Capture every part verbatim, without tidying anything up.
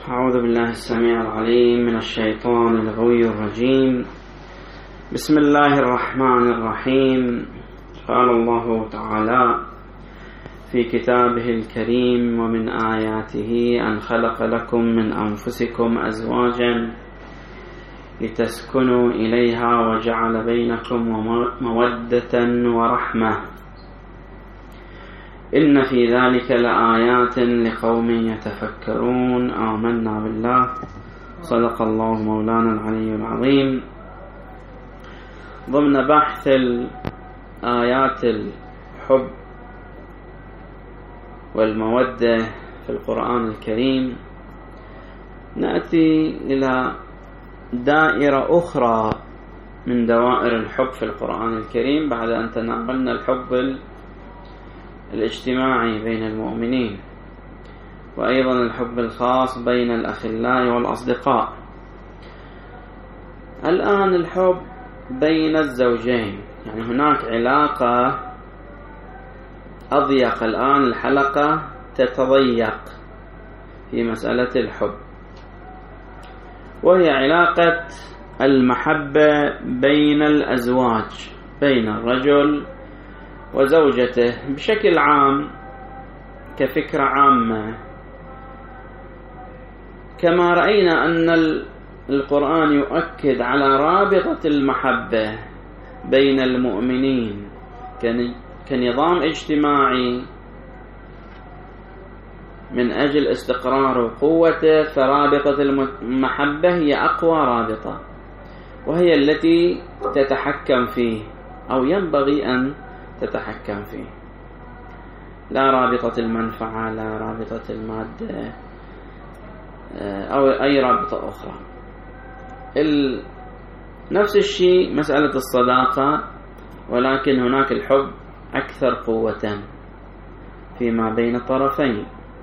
أعوذ بالله السميع العليم من الشيطان الغوي الرجيم. بسم الله الرحمن الرحيم. قال الله تعالى في كتابه الكريم: ومن آياته أن خلق لكم من أنفسكم أزواجا لتسكنوا إليها وجعل بينكم مودة ورحمة إن في ذلك لآيات لقوم يتفكرون. آمنا بالله. صدق الله مولانا العلي العظيم. ضمن بحث آيات الحب والمودة في القرآن الكريم نأتي إلى دائرة أخرى من دوائر الحب في القرآن الكريم بعد أن تناولنا الحب الاجتماعي بين المؤمنين وأيضا الحب الخاص بين الأخلاء والأصدقاء. الآن الحب بين الزوجين، يعني هناك علاقة أضيق. الآن الحلقة تتضيق في مسألة الحب، وهي علاقة المحبة بين الأزواج، بين الرجل وزوجته بشكل عام كفكرة عامة. كما رأينا أن القرآن يؤكد على رابطة المحبة بين المؤمنين كنظام اجتماعي من أجل استقرار وقوته، فرابطة المحبة هي أقوى رابطة، وهي التي تتحكم فيه أو ينبغي أن تتحكم فيه، لا رابطة المنفعة، لا رابطة المادة أو أي رابطة أخرى. نفس الشيء مسألة الصداقة، ولكن هناك الحب أكثر قوة فيما بين الطرفين.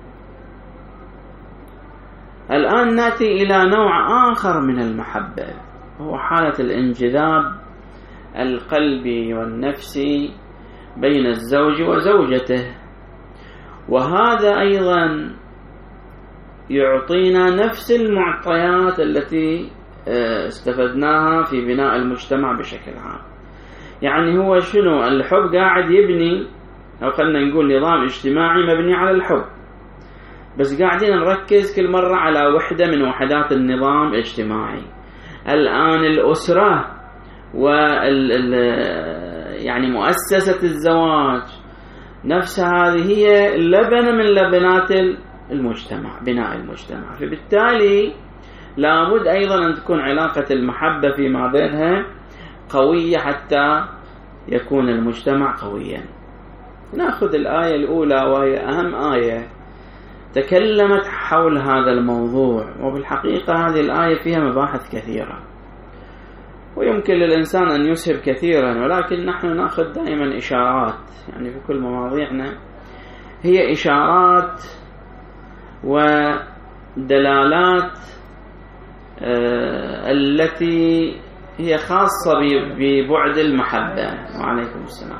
الآن نأتي إلى نوع آخر من المحبة، وهو حالة الانجذاب القلبي والنفسي بين الزوج وزوجته، وهذا أيضا يعطينا نفس المعطيات التي استفدناها في بناء المجتمع بشكل عام. يعني هو شنو الحب؟ قاعد يبني، أو خلنا نقول نظام اجتماعي مبني على الحب، بس قاعدين نركز كل مرة على وحدة من وحدات النظام الاجتماعي. الآن الأسرة وال يعني مؤسسة الزواج نفسها هذه هي لبنة من لبنات المجتمع، بناء المجتمع. فبالتالي لابد أيضا أن تكون علاقة المحبة فيما بينها قوية حتى يكون المجتمع قويا. نأخذ الآية الأولى، وهي أهم آية تكلمت حول هذا الموضوع، وبالحقيقة هذه الآية فيها مباحث كثيرة ويمكن للإنسان أن يسهب كثيرا، ولكن نحن نأخذ دائما إشارات، يعني في كل مواضيعنا هي إشارات ودلالات آه التي هي خاصة ببعد المحبة. وعليكم السلام.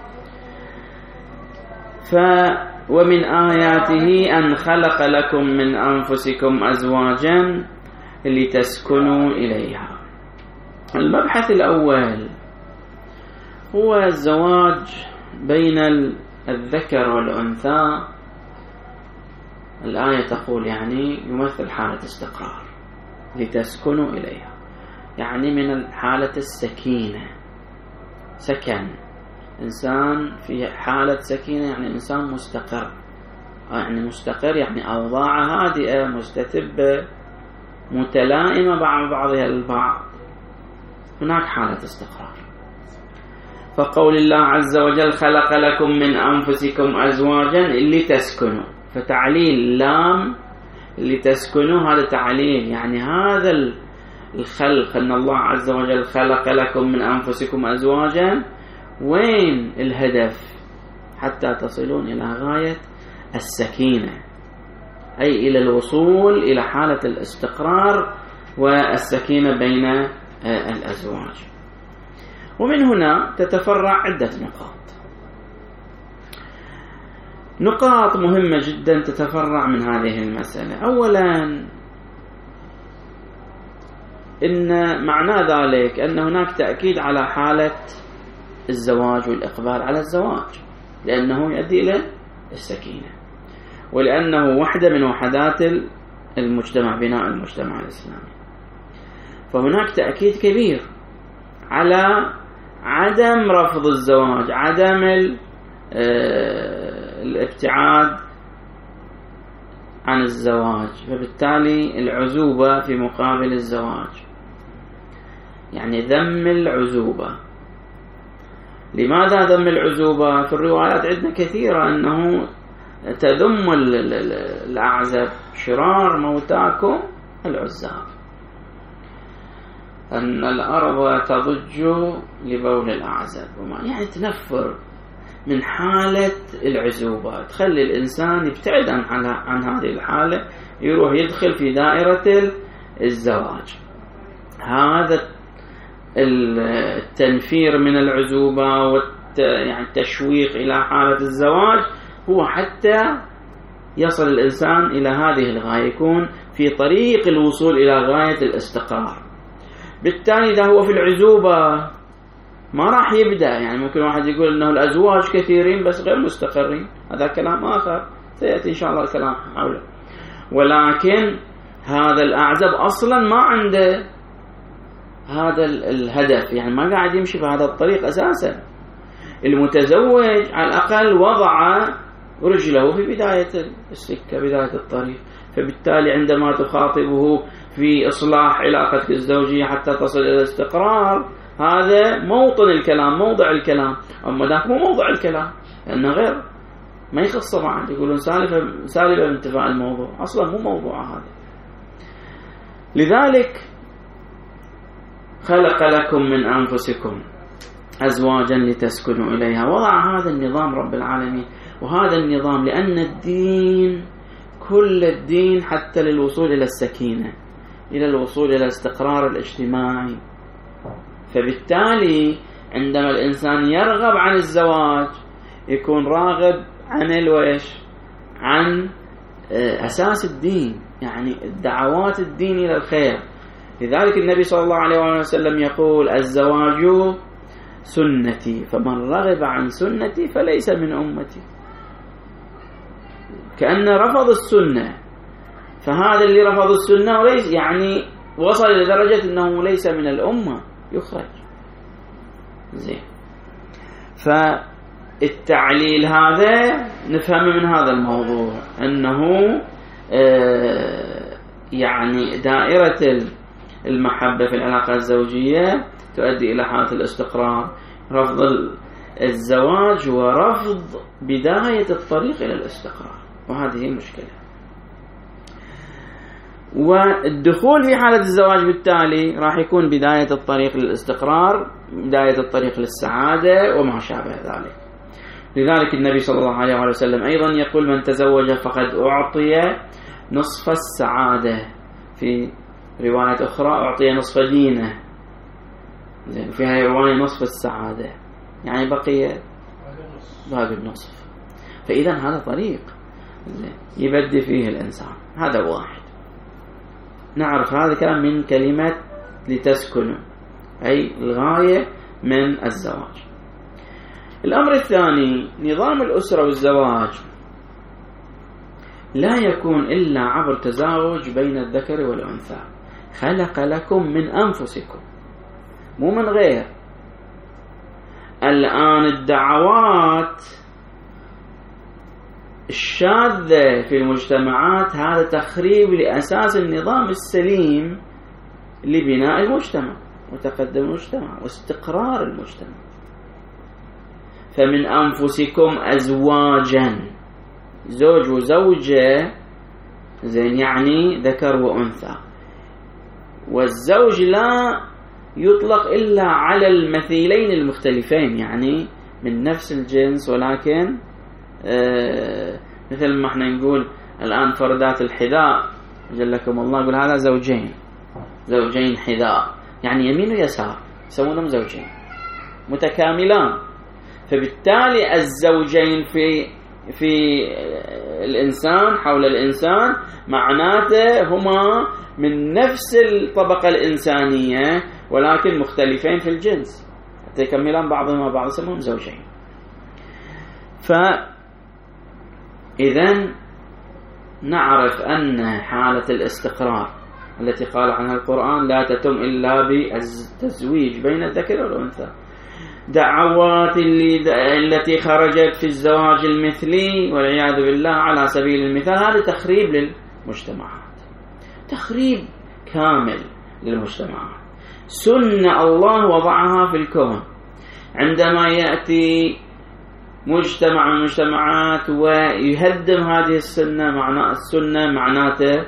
ف ومن آياته أن خلق لكم من أنفسكم أزواجا لتسكنوا إليها. المبحث الأول هو الزواج بين الذكر والأنثى. الآية تقول يعني يمثل حالة استقرار، لتسكنوا إليها، يعني من حالة السكينة، سكن، إنسان في حالة سكينة، يعني إنسان مستقر، يعني مستقر يعني أوضاع هادئة مستتبة متلائمة مع بعضها البعض، هناك حالة استقرار. فقول الله عز وجل: خلق لكم من أنفسكم أزواجا لتسكنوا، فتعليل لام لتسكنوا، هذا تعليل، يعني هذا الخلق أن الله عز وجل خلق لكم من أنفسكم أزواجا، وين الهدف؟ حتى تصلون إلى غاية السكينة، أي إلى الوصول إلى حالة الاستقرار والسكينة بين الأزواج. ومن هنا تتفرع عدة نقاط. نقاط مهمة جدا تتفرع من هذه المسألة. أولا إن معنى ذلك أن هناك تأكيد على حالة الزواج والإقبال على الزواج، لأنه يؤدي إلى السكينة، ولأنه وحدة من وحدات المجتمع، بناء المجتمع الإسلامي. فهناك تأكيد كبير على عدم رفض الزواج، عدم الابتعاد عن الزواج، فبالتالي العزوبة في مقابل الزواج، يعني ذم العزوبة. لماذا ذم العزوبة؟ في الروايات عندنا كثيرة أنه تذم الأعزب، شرار موتاكم العزاب، أن الأرض تضج لبول الأعزب، وما يعني تنفر من حالة العزوبة، تخلي الإنسان يبتعد عن, عن هذه الحالة، يروح يدخل في دائرة الزواج. هذا التنفير من العزوبة والتشويق إلى حالة الزواج هو حتى يصل الإنسان إلى هذه الغاية، يكون في طريق الوصول إلى غاية الاستقرار. بالتالي إذا هو في العزوبة ما راح يبدأ، يعني ممكن واحد يقول أنه الأزواج كثيرين بس غير مستقرين، هذا كلام آخر سيأتي إن شاء الله الكلام حوله. ولكن هذا الأعزب أصلا ما عنده هذا الهدف، يعني ما قاعد يمشي في هذا الطريق أساسا. المتزوج على الأقل وضع رجله في بداية السكة، بداية الطريق، فبالتالي عندما تخاطبه في إصلاح علاقتك الزوجية حتى تصل إلى الاستقرار، هذا موطن الكلام، موضع الكلام. أما ذاك مو موضع الكلام، لأنه غير، ما يخص بعض، يقولون سالفة سالفة من انتفاع الموضوع، أصلا مو موضوع هذا. لذلك خلق لكم من أنفسكم أزواجا لتسكنوا إليها، وضع هذا النظام رب العالمين. وهذا النظام لأن الدين، كل الدين حتى للوصول إلى السكينة، إلى الوصول إلى الاستقرار الاجتماعي. فبالتالي عندما الإنسان يرغب عن الزواج يكون راغب عن الويش، عن أساس الدين، يعني الدعوات الدين إلى الخير. لذلك النبي صلى الله عليه وسلم يقول: الزواج سنتي، فمن رغب عن سنتي فليس من أمتي. كأن رفض السنة، فهذا اللي رفض السنة وليس يعني وصل إلى درجة أنه ليس من الأمة، يخرج. زين، فالتعليل هذا نفهم من هذا الموضوع أنه آه يعني دائرة المحبة في العلاقة الزوجية تؤدي إلى حالة الاستقرار. رفض الزواج ورفض بداية الطريق إلى الاستقرار، وهذه مشكلة. والدخول في حالة الزواج بالتالي راح يكون بداية الطريق للاستقرار، بداية الطريق للسعادة وما شابه ذلك. لذلك النبي صلى الله عليه وسلم أيضا يقول: من تزوج فقد أعطي نصف السعادة. في رواية أخرى: أعطي نصف دينه. فيها رواية نصف السعادة، يعني بقي باقي النصف. فإذا هذا طريق يبدي فيه الإنسان. هذا واحد. نعرف هذا كلام من كلمة لتسكنوا، أي الغاية من الزواج. الأمر الثاني: نظام الأسرة والزواج لا يكون إلا عبر تزاوج بين الذكر والأنثى. خلق لكم من أنفسكم، مو من غير. الآن الدعوات الشاذة في المجتمعات هذا تخريب لأساس النظام السليم لبناء المجتمع وتقدم المجتمع واستقرار المجتمع. فمن أنفسكم أزواجا، زوج وزوجة، زين، يعني ذكر وأنثى. والزوج لا يطلق إلا على المثيلين المختلفين، يعني من نفس الجنس، ولكن آه مثل ما احنا نقول الآن فردات الحذاء جلكم الله، يقول هذا زوجين، زوجين حذاء، يعني يمين ويسار، يسمونهم زوجين متكاملان. فبالتالي الزوجين في في الإنسان حول الإنسان معناته هما من نفس الطبقة الإنسانية ولكن مختلفين في الجنس حتى يكملان بعضهما بعض يسمون زوجين. فإذن نعرف أن حالة الاستقرار التي قال عنها القرآن لا تتم إلا بالتزويج بين الذكر والأنثى. دعوات اللي التي خرجت في الزواج المثلي والعياذ بالله على سبيل المثال هذا تخريب للمجتمعات، تخريب كامل للمجتمعات. سنة الله وضعها في الكون. عندما يأتي مجتمع من المجتمعات ويهدم هذه السنة معنى السنة معناته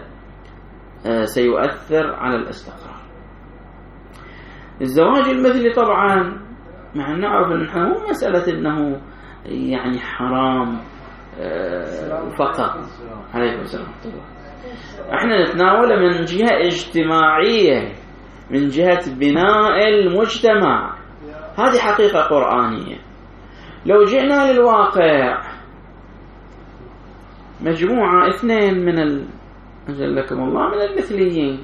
سيؤثر على الاستقرار. الزواج المثلي طبعا مع نعرف انه مو مسألة انه يعني حرام فقط. عليكم السلام. احنا نتناوله من جهة اجتماعية، من جهة بناء المجتمع. هذه حقيقة قرآنية. لو جئنا للواقع مجموعة اثنين من ال... أجلكم الله من المثليين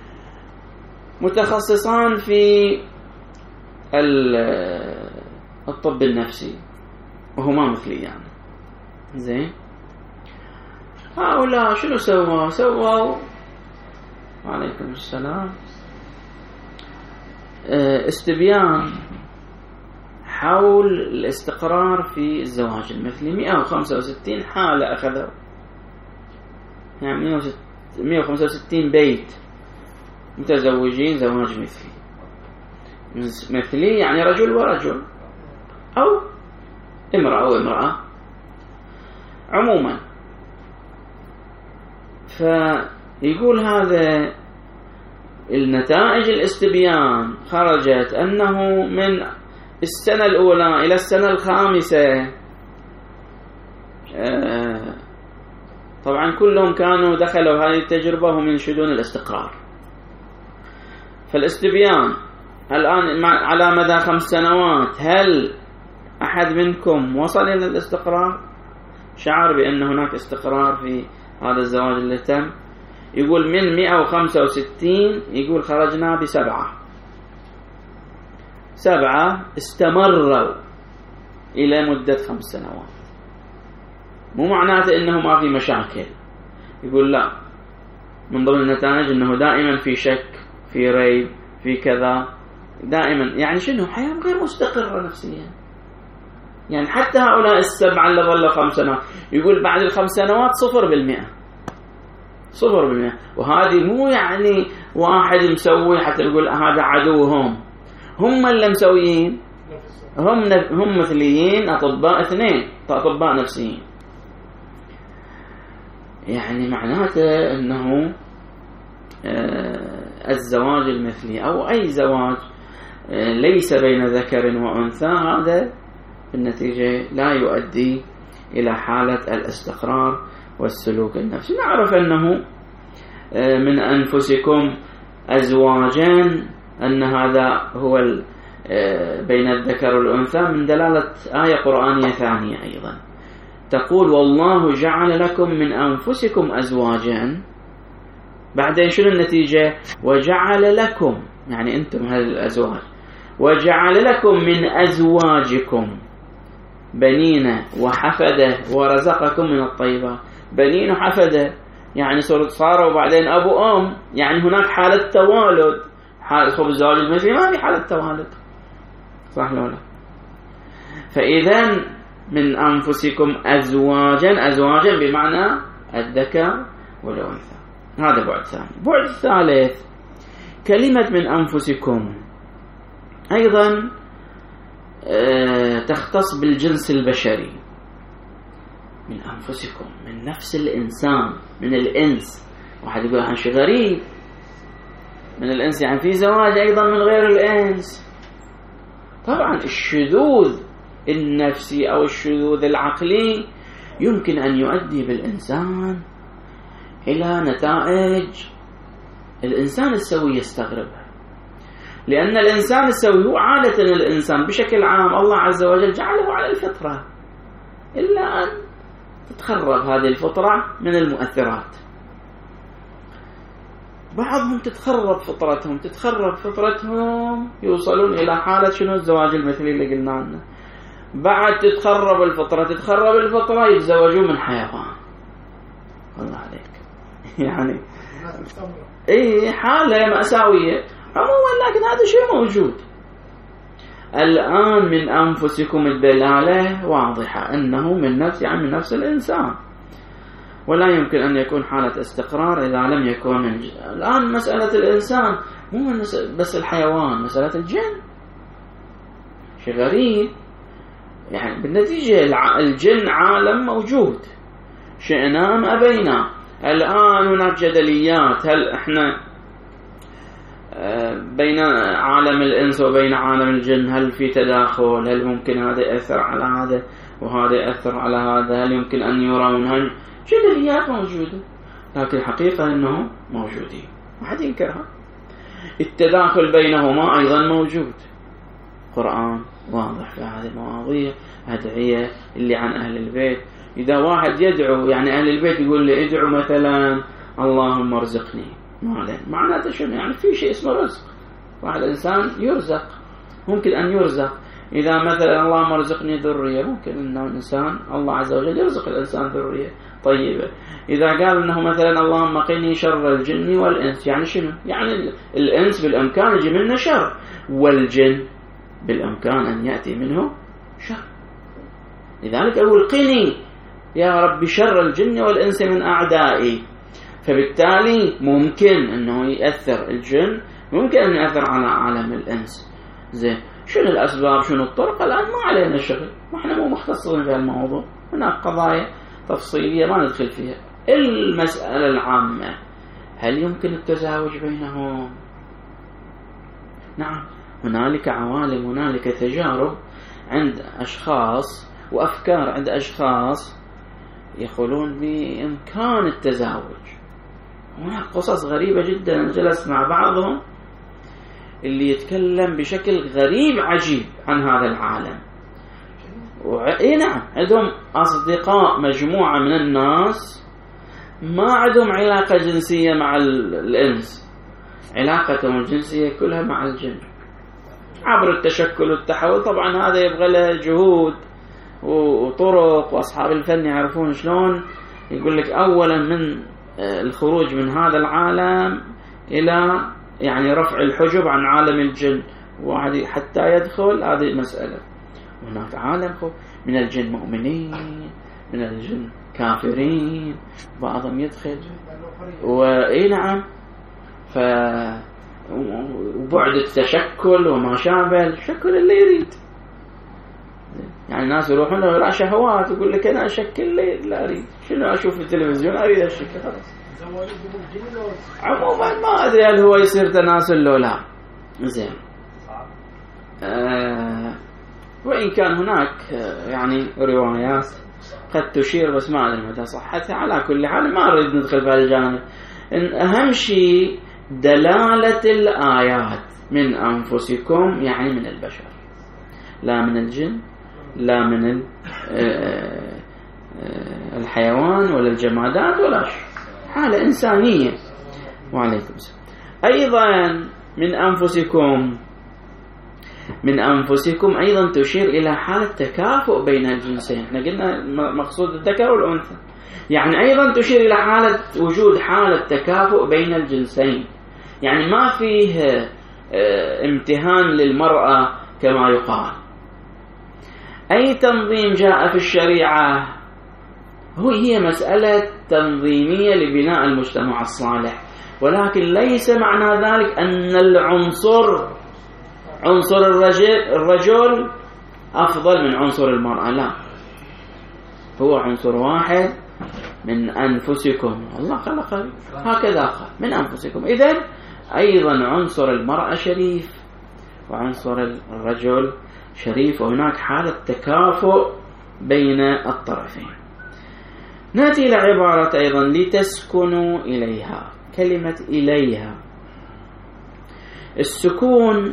متخصصان في الطب النفسي وهما مثليان، زين. هؤلاء شنو سووا؟ سووا وعليكم السلام استبيان حول الاستقرار في الزواج المثلي. مئة وخمسة وستين حالة أخذوا، يعني مئة وخمسة وستين بيت متزوجين زواج مثلي. مثلي يعني رجل ورجل أو امرأة وامرأة عموما. فيقول هذا النتائج الاستبيان خرجت أنه من السنة الأولى إلى السنة الخامسة طبعا كلهم كانوا دخلوا هذه التجربة هم ينشدون الاستقرار. فالاستبيان الآن على مدى خمس سنوات هل أحد منكم وصل إلى الاستقرار؟ شعر بأن هناك استقرار في هذا الزواج اللي تم؟ يقول من مئة وخمسة وستين يقول خرجنا بسبعة سبعة استمروا إلى مدة خمس سنوات. مو معناته إنه ما في مشاكل، يقول لا، من ضمن النتائج إنه دائما في شك، في ريب، في كذا، دائما يعني شنو حياة غير مستقرة نفسيا. يعني حتى هؤلاء السبعة اللي ظلوا خمس سنوات يقول بعد الخمس سنوات صفر بالمئة صفر بالمئة. وهذه مو يعني واحد مسوي حتى يقول هذا عدوهم، هم اللي مسويين، هم هم مثليين، أطباء اثنين أطباء نفسيين. يعني معناته أنه الزواج المثلي أو أي زواج ليس بين ذكر وأنثى هذا بالنتيجة لا يؤدي إلى حالة الاستقرار والسلوك النفسي. نعرف أنه من أنفسكم أزواجا، أن هذا هو بين الذكر والأنثى من دلالة آية قرآنية ثانية أيضا تقول والله جعل لكم من أنفسكم أزواجا. بعدين شنو النتيجة؟ وجعل لكم، يعني أنتم هذه الأزواج، وجعل لكم من أزواجكم بنين وحفدة ورزقكم من الطيبات. بنين وحفدة يعني صاروا بعدين أبو أم، يعني هناك حالة توالد. حالة خب الزواج المثلي ما في حالة توالد، صح ولا لا؟ فإذا من أنفسكم أزواجا، أزواجا بمعنى الذكر والأنثى. هذا بعد ثاني. بعد ثالث كلمة من أنفسكم أيضا تختص بالجنس البشري. من أنفسكم، من نفس الإنسان، من الإنس. واحد يقول عن شيء غريب، من الإنس يعني في زواج أيضا من غير الإنس. طبعا الشذوذ النفسي أو الشذوذ العقلي يمكن أن يؤدي بالإنسان إلى نتائج الإنسان السوي يستغربها. لأن الإنسان السوي هو عادة الإنسان بشكل عام الله عز وجل جعله على الفطرة، إلا أن تتخرب هذه الفطرة من المؤثرات. بعضهم تتخرب فطرتهم تتخرب فطرتهم يوصلون إلى حالة شنو الزواج المثلي اللي قلنا عنه. بعد تتخرب الفطرة تتخرب الفطرة يتزوجون من حيوان. الله عليك يعني اي حالة مأساوية عموما، لكن هذا شيء موجود الآن. من أنفسكم الدلالة واضحة أنه من نفس يعني من نفس الإنسان، ولا يمكن أن يكون حالة استقرار إذا لم يكون من ج... الآن مسألة الإنسان مو بس الحيوان، مسألة الجن شيء غريب. يعني بالنتيجة الجن عالم موجود شئنا أم أبينا. الآن هناك جدليات، هل إحنا بين عالم الإنس وبين عالم الجن هل في تداخل؟ هل ممكن هذا يأثر على هذا وهذا يأثر على هذا؟ هل يمكن أن يرون؟ هل جدليات موجودة، لكن الحقيقة أنهم موجودين ما حد ينكرها. التداخل بينهما أيضا موجود، قرآن واضح في هذه المواضيع. أدعية اللي عن أهل البيت، إذا واحد يدعو يعني أهل البيت يقول لي ادعو مثلا اللهم ارزقني، معناته شنو؟ يعني في شيء اسمه رزق، واحد إنسان يرزق، ممكن أن يرزق. إذا مثلا اللهم ارزقني ذرية، ممكن أنه الإنسان الله عز وجل يرزق الإنسان ذرية طيبة. إذا قال أنه مثلا اللهم قني شر الجن والإنس، يعني شنو؟ يعني الإنس بالإمكان يجي منه شر، والجن بالإمكان أن يأتي منه شر. لذلك أقول قني يا رب شر الجن والإنس من أعدائي. فبالتالي ممكن أنه يأثر الجن، ممكن أن يأثر على عالم الإنس. زين، شنو الأسباب شنو الطرق الآن ما علينا شغل، نحن مو مختصين في الموضوع، هناك قضايا تفصيلية ما ندخل فيها. المسألة العامة هل يمكن التزاوج بينهم؟ نعم، هنالك عوالم، هنالك تجارب عند أشخاص وأفكار عند أشخاص يقولون بإمكان التزاوج. هناك قصص غريبة جدا، جلست مع بعضهم اللي يتكلم بشكل غريب عجيب عن هذا العالم. وإيه نعم، عندهم أصدقاء مجموعة من الناس ما عندهم علاقة جنسية مع الإنس، علاقتهم الجنسية كلها مع الجن عبر التشكل والتحول. طبعا هذا يبغى له جهود وطرق، وأصحاب الفن يعرفون شلون. يقول لك أولا من الخروج من هذا العالم إلى يعني رفع الحجب عن عالم الجن، واحد حتى يدخل هذه مسألة. هناك عالم من الجن مؤمنين، من الجن كافرين، بعضهم يدخل وإيه نعم. ف وبعد التشكل وما شابه الشكل اللي يريد. يعني الناس يروحون له شهوات، يقول لك أنا أشكل لي لا أريد، شنو أشوف في التلفزيون أريد أشكل خلاص. عموما ما أدري هل هو يصير تناسل لو لا. زين، آه وإن كان هناك يعني روايات قد تشير بس ما أدري متى صحتها. على كل حال ما أريد ندخل في هذا الجانب. أهم شيء دلالة الآيات من أنفسكم، يعني من البشر، لا من الجن، لا من الحيوان ولا الجمادات ولا شيء، حالة إنسانية. وعليكم السلام. أيضا من أنفسكم، من أنفسكم أيضا تشير إلى حالة تكافؤ بين الجنسين. احنا قلنا مقصود الذكر والأنثى، يعني أيضا تشير إلى حالة وجود حالة تكافؤ بين الجنسين، يعني ما فيه امتهان للمرأة كما يقال. أي تنظيم جاء في الشريعة هو هي مسألة تنظيمية لبناء المجتمع الصالح، ولكن ليس معنى ذلك أن العنصر عنصر الرجل, الرجل أفضل من عنصر المرأة، لا، هو عنصر واحد من أنفسكم، الله خلق هكذا قال من أنفسكم. إذن أيضا عنصر المرأة شريف وعنصر الرجل شريف، وهناك حالة تكافؤ بين الطرفين. نأتي إلى عبارة أيضا لتسكنوا إليها. كلمة إليها، السكون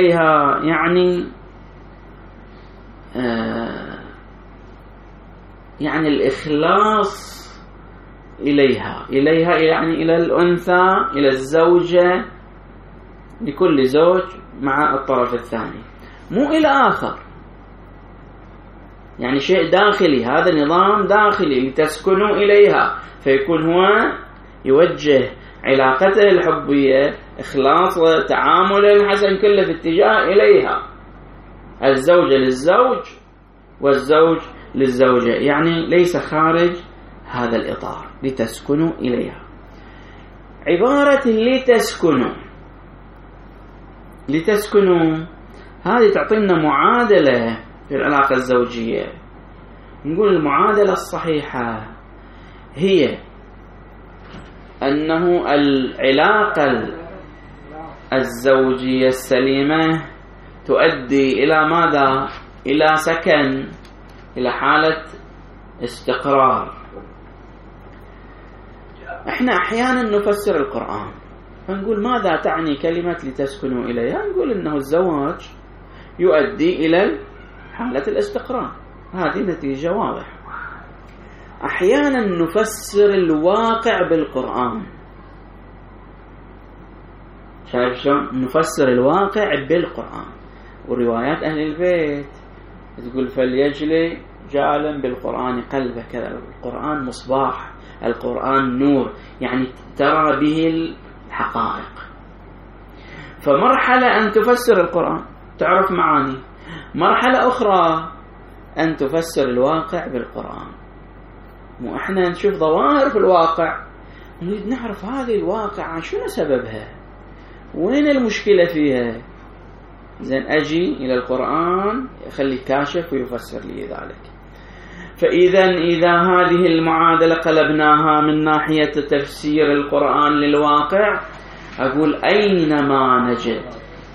إليها يعني آه يعني الإخلاص إليها إليها يعني إلى الأنثى، إلى الزوجة، لكل زوج مع الطرف الثاني، مو إلى آخر. يعني شيء داخلي، هذا نظام داخلي لتسكنوا إليها، فيكون هو يوجه علاقته الحبية إخلاص وتعامل الحسن كله في اتجاه إليها، الزوجة للزوج والزوج للزوجة، يعني ليس خارج هذا الإطار، لتسكنوا إليها. عبارة لتسكنوا لتسكنوا هذه تعطينا معادلة في العلاقة الزوجية. نقول المعادلة الصحيحة هي أنه العلاقة الزوجية السليمة تؤدي إلى ماذا؟ إلى سكن، إلى حالة استقرار. احنا احيانا نفسر القرآن فنقول ماذا تعني كلمة لتسكنوا إليها؟ نقول انه الزواج يؤدي الى حالة الاستقرار، هذه نتيجة واضحة. احيانا نفسر الواقع بالقرآن، شايف شلون؟ نفسر الواقع بالقرآن، وروايات اهل البيت تقول فليجلي جعلا بالقرآن قلبه، كذا القرآن مصباح، القرآن نور، يعني ترى به الحقائق. فمرحلة أن تفسر القرآن تعرف معاني، مرحلة أخرى أن تفسر الواقع بالقرآن. مو إحنا نشوف ظواهر في الواقع نريد نعرف هذه الواقع شنو سببها، وين المشكلة فيها. زين أجي إلى القرآن يخلي كاشف ويفسر لي ذلك. فإذا إذا هذه المعادلة قلبناها من ناحية تفسير القرآن للواقع، أقول أينما نجد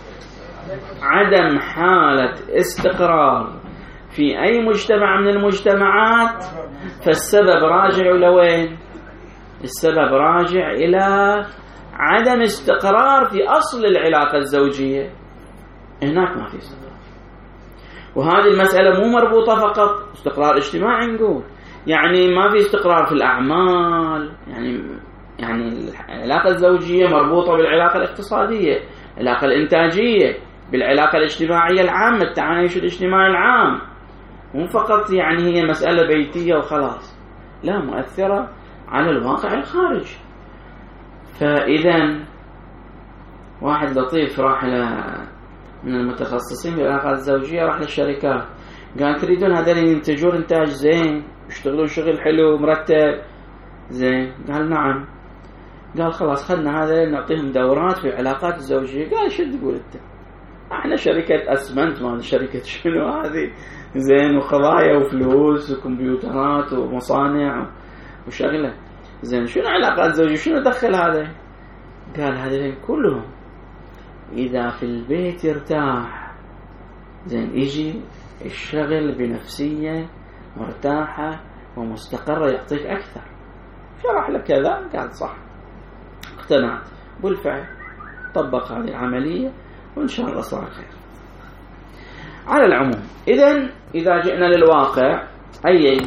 عدم حالة استقرار في أي مجتمع من المجتمعات فالسبب راجع إلى وين؟ السبب راجع إلى عدم استقرار في أصل العلاقة الزوجية، هناك ما في استقرار. وهذه المسألة مو مربوطة فقط استقرار اجتماعي، نقول يعني ما في استقرار في الأعمال، يعني يعني العلاقة الزوجية مربوطة بالعلاقة الاقتصادية، العلاقة الإنتاجية، بالعلاقة الاجتماعية العامة، التعايش الاجتماعي العام، مو فقط يعني هي مسألة بيتية وخلاص، لا، مؤثرة على الواقع الخارجي. فإذا واحد لطيف راح ل من المتخصصين في العلاقات الزوجية، راح للشركات قال تريدون هذول ينتجون إنتاج زين، يشتغلون شغل حلو مرتب زين؟ قال نعم. قال خلاص خلنا هذا نعطيهم دورات في العلاقات الزوجية. قال شو تقول انت؟ احنا شركة اسمنت، ما شركة شنو هذه زين، وقضايا وفلوس وكمبيوترات ومصانع وشغلة زين، شنو علاقات زوجية؟ شنو دخل هذا؟ قال هذين كلهم إذا في البيت يرتاح زين، يجي الشغل بنفسية مرتاحة ومستقرة يعطيك أكثر. شرح لك كذا، قال صح، اقتنعت بالفعل، طبق هذه العملية وإن شاء الله صار خير. على العموم إذن إذا جئنا للواقع، أي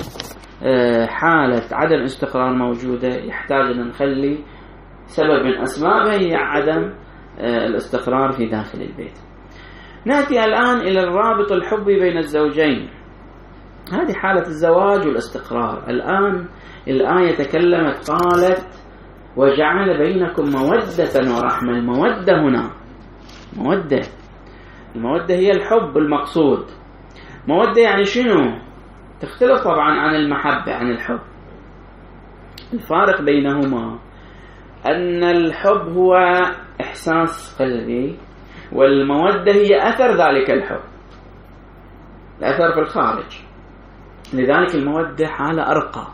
حالة عدم استقرار موجودة يحتاج أن نخلي سبب من أسبابها هي عدم الاستقرار في داخل البيت. نأتي الآن إلى الرابط الحبي بين الزوجين، هذه حالة الزواج والاستقرار. الآن الآية تكلمت قالت وجعل بينكم مودة ورحمة. المودة هنا مودة، المودة هي الحب المقصود. مودة يعني شنو؟ تختلف طبعا عن المحبة، عن الحب. الفارق بينهما أن الحب هو إحساس قلبي، والمودة هي أثر ذلك الحب، الأثر في الخارج. لذلك المودة حالة أرقى.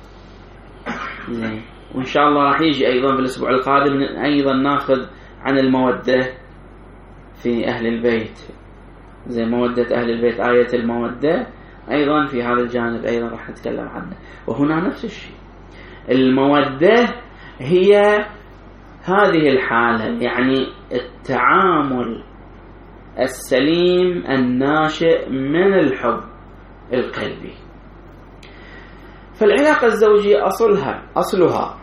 وإن شاء الله راح يجي أيضا في الأسبوع القادم أيضا ناخذ عن المودة في أهل البيت، زي مودة أهل البيت، آية المودة أيضا في هذا الجانب أيضا راح نتكلم عنه. وهنا نفس الشيء، المودة هي هذه الحالة، يعني التعامل السليم الناشئ من الحب القلبي. فالعلاقة الزوجية أصلها أصلها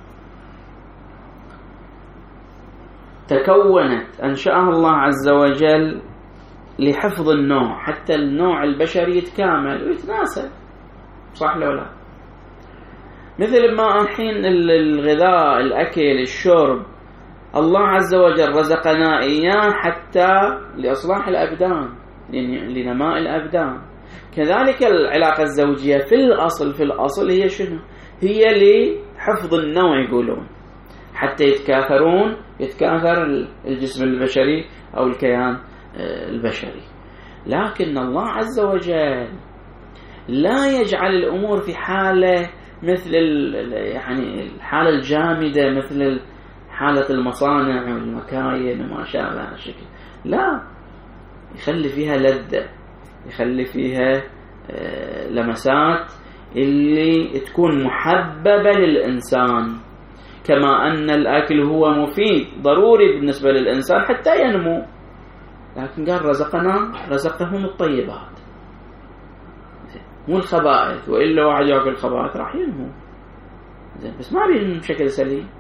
تكونت أنشأها الله عز وجل لحفظ النوع، حتى النوع البشري يتكامل ويتناسل، صح لو لا؟ مثل ما الحين الغذاء، الأكل، الشرب، الله عز وجل رزقنا إياه حتى لإصلاح الأبدان، لنماء الأبدان. كذلك العلاقة الزوجية في الأصل في الأصل هي شنو؟ هي لحفظ النوع، يقولون حتى يتكاثرون، يتكاثر الجسم البشري أو الكيان البشري. لكن الله عز وجل لا يجعل الأمور في حالة مثل يعني الحالة الجامدة، مثل حالة المصانع والمكاين وما شابه الشكل، لا، يخلي فيها لذة، يخلي فيها لمسات اللي تكون محببة للإنسان. كما أن الأكل هو مفيد ضروري بالنسبة للإنسان حتى ينمو، لكن قال رزقنا رزقهم الطيبات مو الخبائث، وإلا واحد يأكل خبائث راح ينمو، بس ما بين بشكل سليم.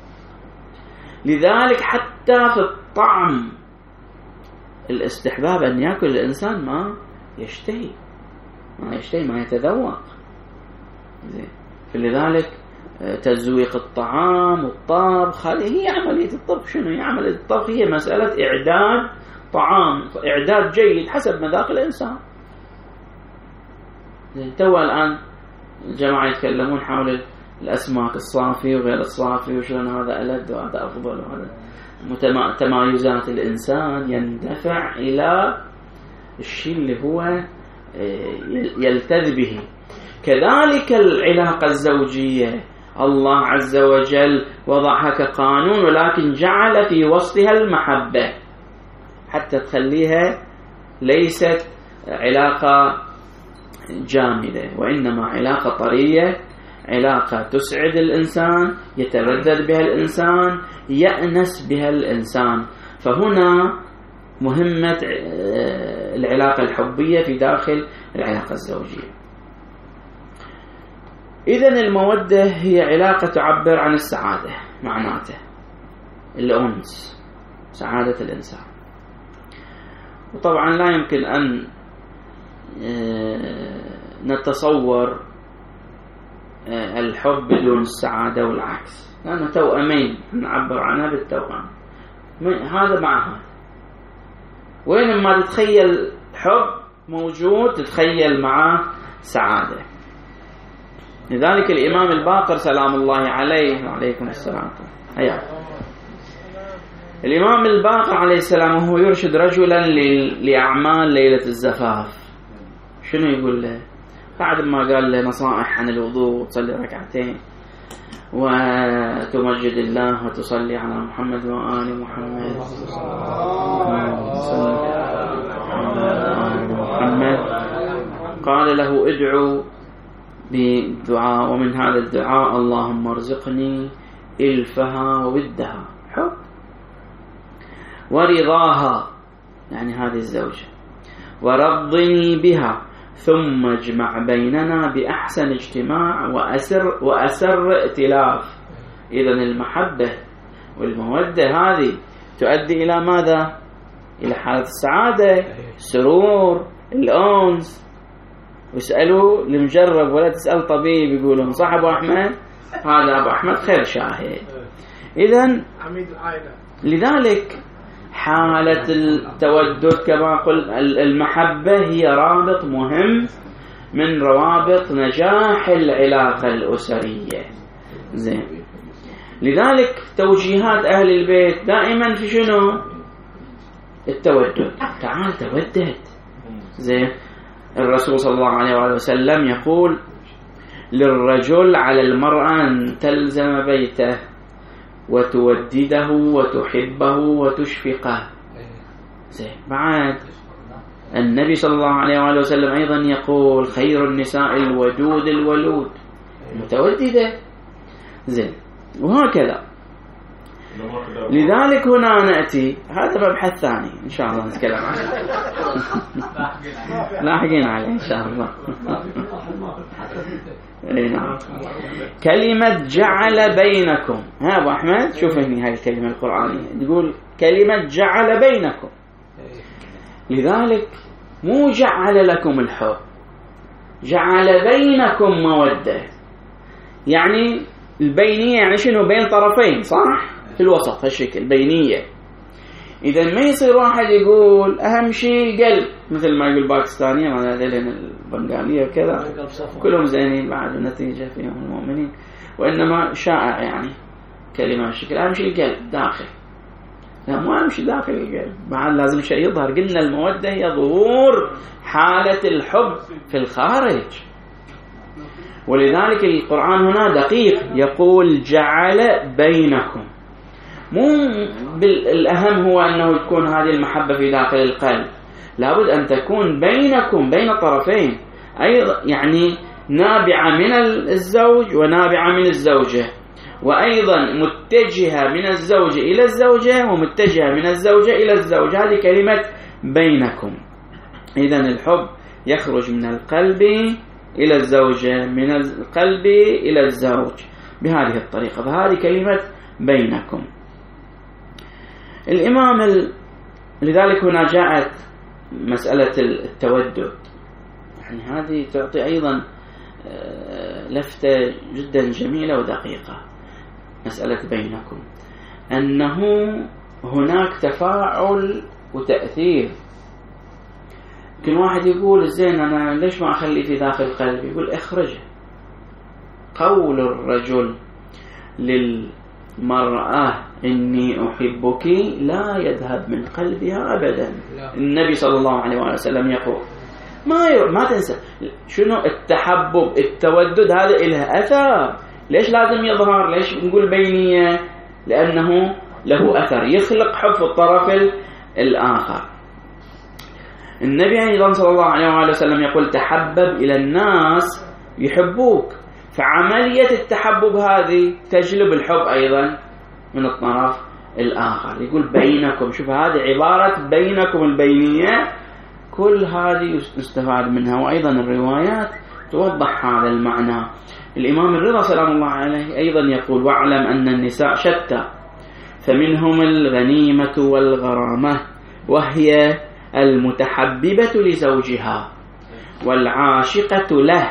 لذلك حتى في الطعم الاستحباب أن يأكل الإنسان ما يشتهي، ما يشتهي، ما يتذوق. فلذلك تزويق الطعام والطبخ هي عملية الطبخ. شنو هي عملية الطبخ؟ هي مسألة إعداد طعام، إعداد جيد حسب مذاق الإنسان. تو الآن الجماعة يتكلمون حول الأسماك الصافي وغير الصافي، وشلون هذا ألذ وهذا أفضل، وهذا تمايزات الإنسان يندفع إلى الشيء اللي هو يلتذ به. كذلك العلاقة الزوجية الله عز وجل وضعها كقانون، ولكن جعل في وسطها المحبة حتى تخليها ليست علاقة جامدة، وإنما علاقة طرية، علاقة تسعد الإنسان، يتلذذ بها الإنسان، يأنس بها الإنسان. فهنا مهمة العلاقة الحبية في داخل العلاقة الزوجية. إذن المودة هي علاقة تعبر عن السعادة، معناته الأنس، سعادة الإنسان. وطبعا لا يمكن أن نتصور الحب بدون السعادة والعكس، لأنه توأمين نعبر عنها بالتوأم، هذا مع هذا. وينما تتخيل حب موجود تتخيل معه سعادة. لذلك الإمام الباقر سلام الله عليه وعليكم السلام هيا الإمام الباقر عليه السلام وهو يرشد رجلا لأعمال ليلة الزفاف، شنو يقول له بعد ما قال له نصائح عن الوضوء، تصلي ركعتين وتمجد الله وتصلي على محمد وآل محمد محمد، قال له ادعو بدعاء، ومن هذا الدعاء اللهم ارزقني إلفها وودها، حب، ورضاها يعني هذه الزوجة، ورضني بها، ثم اجمع بيننا بأحسن اجتماع وأسر, وأسر ائتلاف. إذن المحبة والمودة هذه تؤدي إلى ماذا؟ إلى حالة السعادة، السرور، الأنس. واسألوا لمجرب ولا تسأل طبيب، يقولون صح أبو أحمد؟ هذا أبو أحمد خير شاهد. إذن لذلك حالة التودد كما قلت المحبة هي رابط مهم من روابط نجاح العلاقة الأسرية. زين، لذلك توجيهات أهل البيت دائما في شنو؟ التودد، تعال تودد. زين، الرسول صلى الله عليه وآله وسلم يقول للرجل على المرأة أن تلزم بيته وتودده وتحبه وتشفقه. زين، بعد النبي صلى الله عليه وآله وسلم أيضا يقول خير النساء الودود الولود، متوددة. زين، وهكذا. لذلك هنا نأتي، هذا مبحث ثاني إن شاء الله نتكلم عنه لاحقين عليه إن شاء الله. نعم. كلمة جعل بينكم، ها أبو أحمد شوف هني هاي الكلمة القرآنية تقول كلمة جعل بينكم، لذلك مو جعل لكم الحب، جعل بينكم مودة. يعني البينية يعني شنو؟ بين طرفين، صح؟ في الوسط هالشكل بينية. إذا ما يصير واحد يقول أهم شيء القلب، مثل ما يقول باكستانية ما هذين البنغالية وكذا كلهم زينين بعد النتيجة فيهم المؤمنين، وإنما شائع يعني كلمة هالشكل أهم شيء القلب داخل. لا مو أهم شيء داخل القلب، بعد لازم شيء يظهر. قلنا المودة هي ظهور حالة الحب في الخارج، ولذلك القرآن هنا دقيق يقول جعل بينكم. مو بالأهم هو أنه تكون هذه المحبة في داخل القلب، لابد أن تكون بينكم بين طرفين، أيضا يعني نابعة من الزوج ونابعة من الزوجة، وأيضا متجهة من الزوج إلى الزوجة ومتجهة من الزوجة إلى الزوج. هذه كلمة بينكم. إذن الحب يخرج من القلب إلى الزوجة، من القلب إلى الزوج بهذه الطريقة، فهذه كلمة بينكم. الإمام ال... لذلك هنا جاءت مسألة التودد، يعني هذه تعطي أيضا لفتة جدا جميلة ودقيقة. مسألة بينكم أنه هناك تفاعل وتأثير. يمكن واحد يقول زين أنا ليش ما أخلي في داخل قلبي؟ يقول اخرجه. قول الرجل للمرأة إني أحبك لا يذهب من قلبها أبدا. النبي صلى الله عليه وسلم يقول ما ما تنسى شنو التحبب التودد، هذا إله أثر. ليش لازم يظهر؟ ليش نقول بينية؟ لأنه له أثر، يخلق حب في الطرف الآخر. النبي أيضا صلى الله عليه وسلم يقول تحبب إلى الناس يحبوك، فعملية التحبب هذه تجلب الحب أيضا من الطرف الآخر. يقول بينكم، شوف هذه عبارة بينكم البينية، كل هذه يستفاد منها، وأيضا الروايات توضح هذا المعنى. الإمام الرضا سلام الله عليه أيضا يقول واعلم أن النساء شتى، فمنهم الغنيمة والغرامة، وهي المتحببة لزوجها والعاشقة له.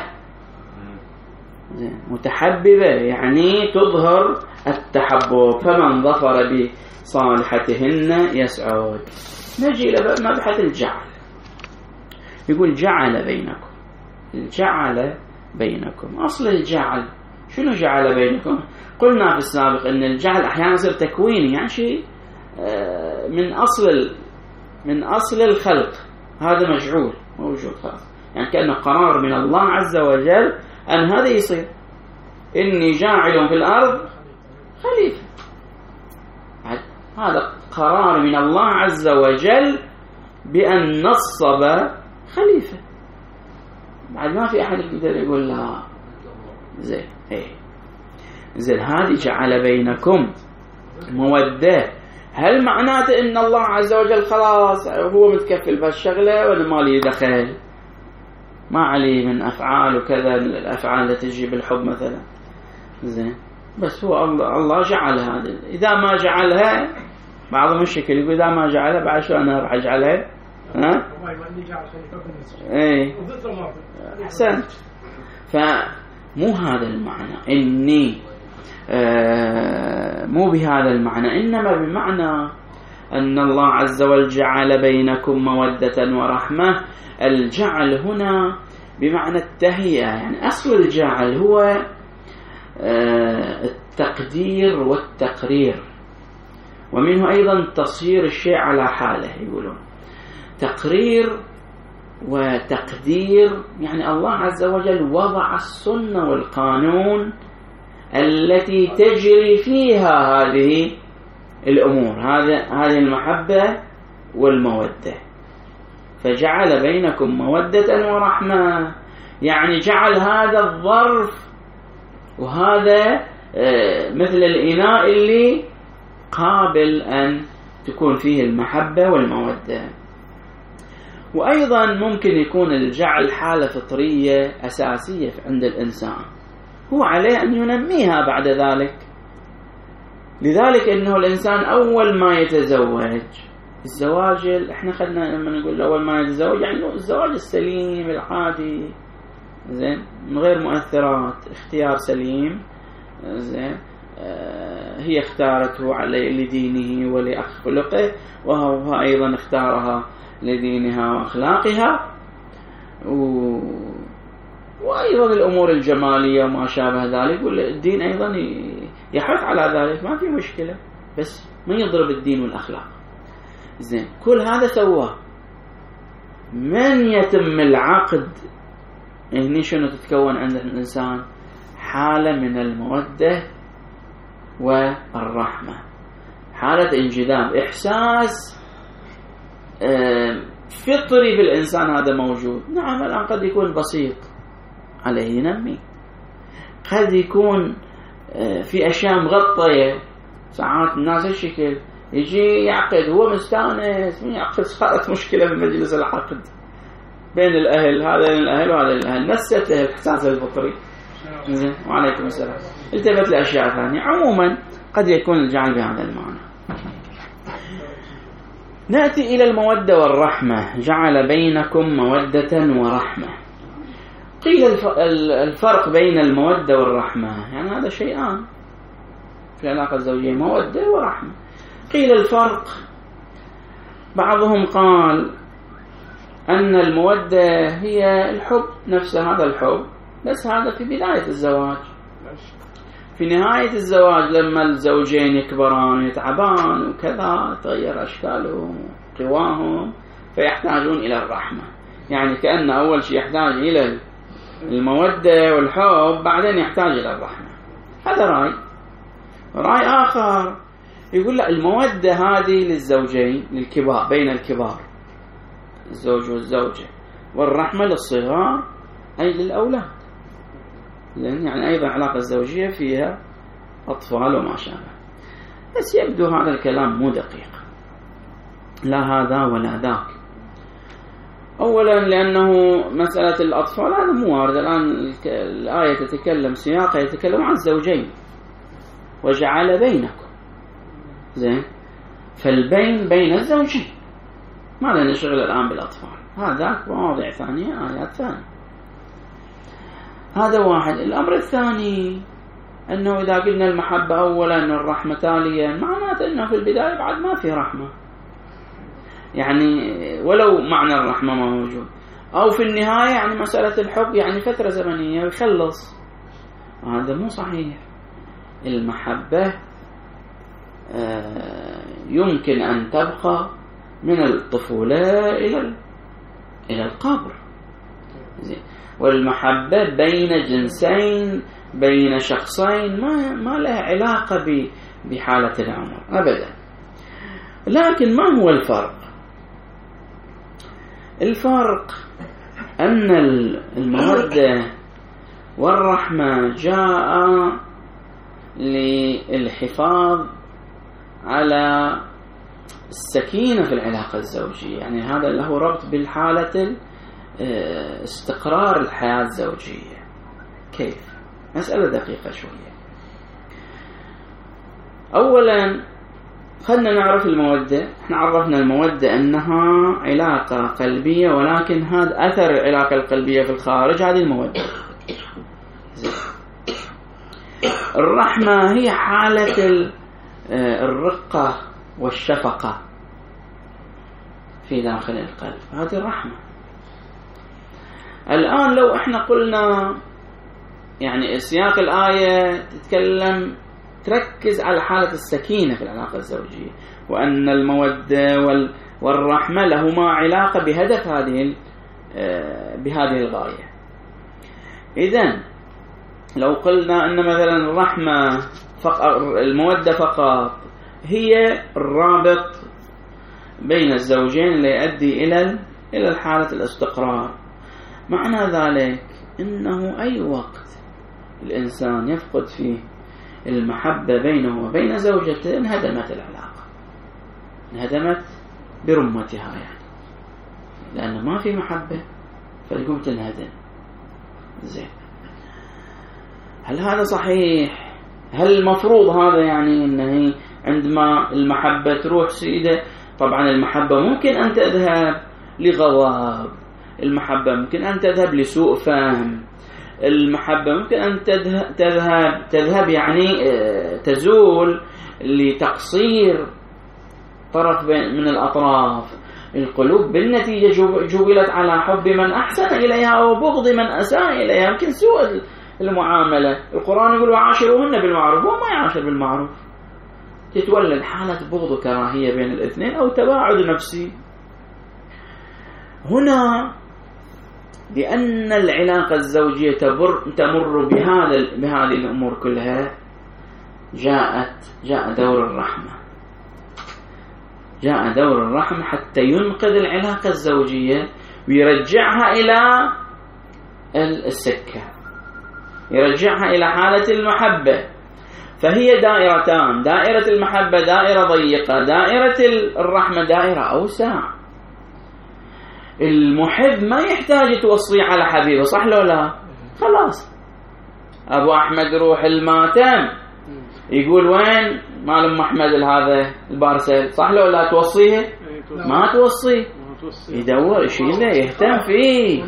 متحببة يعني تظهر التحبب، فمن ظفر بصالحتهن يسعد. نجي إلى مبحث الجعل. يقول جعل بينكم، جعل بينكم. أصل الجعل شنو؟ جعل بينكم قلنا في السابق أن الجعل أحيانا يصير تكويني، يعني شيء من أصل من أصل الخلق، هذا مجعول موجود خلاص، يعني كأنه قرار من الله عز وجل أن هذا يصير، إني جاعل في الأرض خليفة. هذا قرار من الله عز وجل بأن نصب خليفة. بعد ما في أحد يقدر يقول لا زين ايه زين. هذه جعل بينكم مودة. هل معناته ان الله عز وجل خلاص هو متكفل بهالشغله ولا ما لي دخل؟ ما عليه من افعال وكذا، الافعال التي تجي بالحب مثلا زين، بس هو الله, الله جعل هذا. اذا ما جعلها بعضهم الشكل يقول اذا ما جعلها بعد شو انا راح اجعلها؟ ها؟ ايه احسنت. فمو هذا المعنى، اني آه مو بهذا المعنى، انما بمعنى ان الله عز وجل جعل بينكم مودة ورحمة. الجعل هنا بمعنى التهيئة، يعني اصل الجعل هو آه التقدير والتقرير، ومنه ايضا تصير الشيء على حاله. يقولون تقرير وتقدير، يعني الله عز وجل وضع السنة والقانون التي تجري فيها هذه الأمور، هذا هذه المحبة والمودة. فجعل بينكم مودة ورحمة، يعني جعل هذا الظرف وهذا مثل الإناء اللي قابل أن تكون فيه المحبة والمودة. وأيضا ممكن يكون الجعل حالة فطرية أساسية عند الإنسان، هو عليه أن ينميها بعد ذلك. لذلك أنه الإنسان أول ما يتزوج، الزواج احنا خلنا لما نقول أول ما يتزوج يعني الزواج السليم العادي، زين، من غير مؤثرات، اختيار سليم، زين، آه هي اختارته على لدينه ولأخلاقه، وهو أيضا اختارها لدينها وأخلاقها، و... وأيضا الأمور الجمالية وما شابه ذلك، والدين أيضا يحث على ذلك، ما في مشكلة، بس ما يضرب الدين والأخلاق. زين، كل هذا سواه. من يتم العقد هني شنو تتكون عند الإنسان؟ حالة من المودة والرحمة، حالة انجذاب، إحساس فطري في الإنسان هذا موجود. نعم الآن قد يكون بسيط عليه ينمي، قد يكون في أشياء مغطية، ساعات الناس هالشكل يجي يعقد هو مستانس، من يعقد صارت مشكلة في مجلس العقد بين الأهل، هذا الأهل وهذا الأهل، نسته الإحساس الفطري. زين، وعليكم السلام. التفت لأشياء ثانية. عموما قد يكون الجعل بهذا المعنى. نأتي إلى المودة والرحمة. جعل بينكم مودة ورحمة. قيل الفرق بين المودة والرحمة، يعني هذا شيئان في العلاقة الزوجية، مودة ورحمة. قيل الفرق، بعضهم قال أن المودة هي الحب نفسه، هذا الحب، بس هذا في بداية الزواج. في نهاية الزواج لما الزوجين يكبران ويتعبان وكذا، تغير أشكالهم وقواهم، فيحتاجون إلى الرحمة. يعني كأن أول شيء يحتاج إلى المودة والحب، بعدين يحتاج إلى الرحمة. هذا رأي. رأي آخر يقول لا، المودة هذه للزوجين، للكبار، بين الكبار، الزوج والزوجة، والرحمة للصغار أي للأولاد، لأن يعني أيضا علاقة الزوجية فيها أطفال وما شابه. بس يبدو هذا الكلام مو دقيق، لا هذا ولا ذاك. أولا لأنه مسألة الأطفال هذا مو وارد. الآن الآية تتكلم، سياقها يتكلم عن الزوجين، وجعل بينكم، زين، فالبين بين الزوجين، ما لنا نشغل الآن بالأطفال، هذا مواضيع ثانية، آيات ثانية. هذا واحد. الأمر الثاني أنه إذا قلنا المحبة أولا والرحمة تاليا، معناته أنه في البداية بعد ما في رحمة، يعني ولو معنى الرحمة ما موجود، أو في النهاية يعني مسألة الحب يعني فترة زمنية ويخلص. هذا مو صحيح. المحبة يمكن أن تبقى من الطفولة إلى إلى القبر. والمحبة بين جنسين، بين شخصين، ما ما لها علاقة بحالة العمر أبدا. لكن ما هو الفرق؟ الفرق أن المودة والرحمة جاء للحفاظ على السكينة في العلاقة الزوجية، يعني هذا له ربط بالحالة استقرار الحياة الزوجية. كيف؟ مسألة دقيقة شوية. أولا خلنا نعرف المودة. احنا عرفنا المودة أنها علاقة قلبية، ولكن هذا أثر العلاقة القلبية في الخارج، هذه المودة. الرحمة هي حالة الرقة والشفقة في داخل القلب، هذه الرحمة. الآن لو احنا قلنا يعني سياق الآية تتكلم، تركز على حالة السكينة في العلاقة الزوجية، وأن المودة والرحمة لهما علاقة بهدف هذه بهذه الغاية. إذن لو قلنا أن مثلا الرحمة فقط، المودة فقط هي الرابط بين الزوجين اللي يؤدي إلى إلى حالة الاستقرار، معنى ذلك أنه أي وقت الإنسان يفقد فيه المحبة بينه وبين زوجته انهدمت العلاقة، انهدمت برمتها يعني، لأنه ما في محبة فالقوم تنهدم. زين، هل هذا صحيح؟ هل المفروض هذا يعني أنه عندما المحبة تروح سيدة؟ طبعا المحبة ممكن أن تذهب لغضب، المحبة ممكن أن تذهب لسوء فهم، المحبة ممكن أن تذهب تذهب, تذهب يعني تزول لتقصير طرف من الأطراف. القلوب بالنتيجة جبلت على حب من أحسن إليها أو بغض من أساء إليها، يمكن سوء المعاملة. القرآن يقول وعاشروهن بالمعروف، وما يعاشر بالمعروف، تتولد حالة بغض وكراهية بين الاثنين أو تباعد نفسي. هنا لأن العلاقة الزوجية تمر بهذا بهذه الأمور كلها، جاءت جاء دور الرحمة، جاء دور الرحمة حتى ينقذ العلاقة الزوجية ويرجعها إلى السكة، يرجعها إلى حالة المحبة. فهي دائرتان، دائرة المحبة دائرة ضيقة، دائرة الرحمة دائرة أوسع. المحب ما يحتاج توصي على حبيبه، صح لو لا؟ خلاص أبو أحمد روح الماتم، يقول وين مال أم أحمد هذا البارسل، صح لو لا؟ توصيه؟ ما توصيه، يدور يشيله يهتم فيه،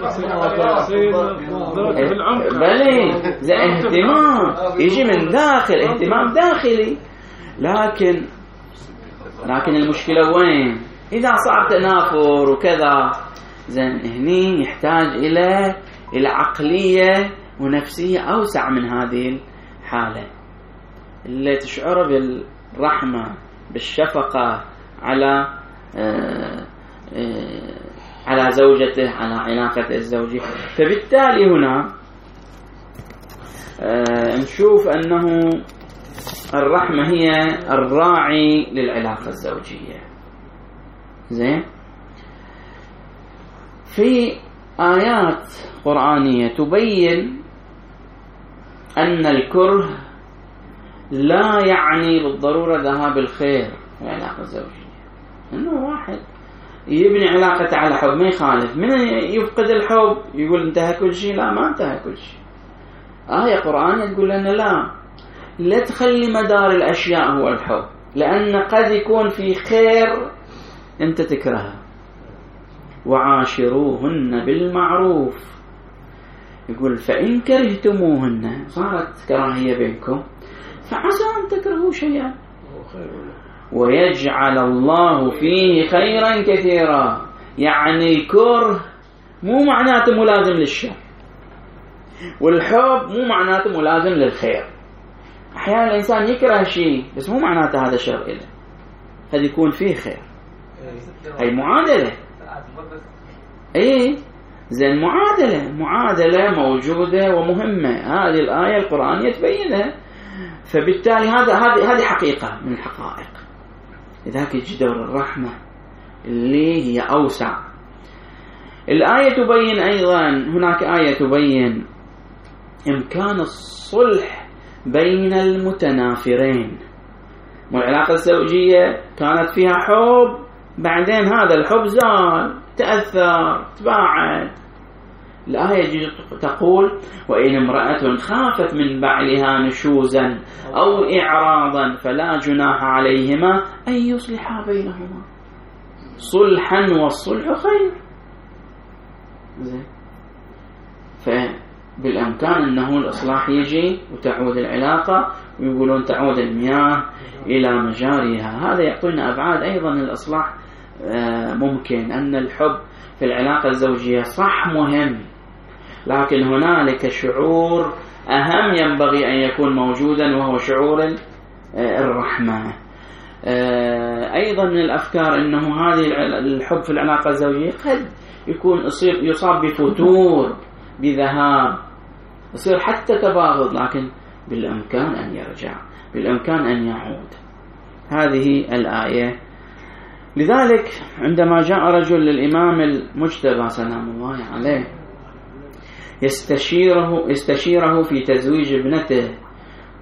بلي زي اهتمام يجي من داخل، اهتمام داخلي. لكن لكن المشكلة وين؟ إذا صار تنافر وكذا، زين هني يحتاج إلى إلى عقلية ونفسية أوسع من هذه الحالة، اللي تشعر بالرحمة بالشفقة على آآ آآ على زوجته، على علاقته الزوجية. فبالتالي هنا نشوف أنه الرحمة هي الراعي للعلاقة الزوجية. زين، في آيات قرآنية تبين أن الكره لا يعني بالضرورة ذهاب الخير في العلاقة الزوجية. إنه واحد يبني علاقته على حب ما يخالف، من يفقد الحب يقول انتهى كل شيء، لا ما انتهى كل شيء. آية قرآنية تقول لنا لا، لا تخلي مدار الأشياء هو الحب، لأن قد يكون في خير أنت تكرهه. وعاشروهن بالمعروف، يقول فإن كرهتموهن، صارت كراهية بينكم، فعسى أن تكرهوا شيئا ويجعل الله فيه خيرا كثيرا. يعني الكره مو معناته ملازم للشر، والحب مو معناته ملازم للخير. أحيانا الإنسان يكره شيء بس مو معناته هذا شر إله، قد يكون فيه خير. هي معادلة، ايه زين، معادلة معادلة موجودة ومهمة، هذه الآية القرآنية تبينها. فبالتالي هذا هذه هذه حقيقة من الحقائق. لذلك يجي دور الرحمة اللي هي أوسع. الآية تبين أيضا، هناك آية تبين إمكان الصلح بين المتنافرين. والعلاقة الزوجية كانت فيها حب، بعدين هذا الحب زال، تأثر، تباعد. الآية تقول وإن امرأة خافت من بعلها نشوزا أو إعراضا فلا جناح عليهما أن يصلحا بينهما صلحا والصلح خير. فبالأمكان أنه الإصلاح يجي وتعود العلاقة، ويقولون تعود المياه إلى مجاريها. هذا يعطينا أبعاد أيضا الإصلاح ممكن. أن الحب في العلاقة الزوجية صح مهم، لكن هنالك شعور أهم ينبغي أن يكون موجودا، وهو شعور الرحمة. أيضا من الأفكار أنه هذه الحب في العلاقة الزوجية قد يكون يصاب بفتور، بذهاب، يصير حتى تباغض، لكن بالإمكان أن يرجع، بالإمكان أن يعود. هذه الآية. لذلك عندما جاء رجل للإمام المجتبى سلام الله عليه يستشيره, يستشيره في تزويج ابنته،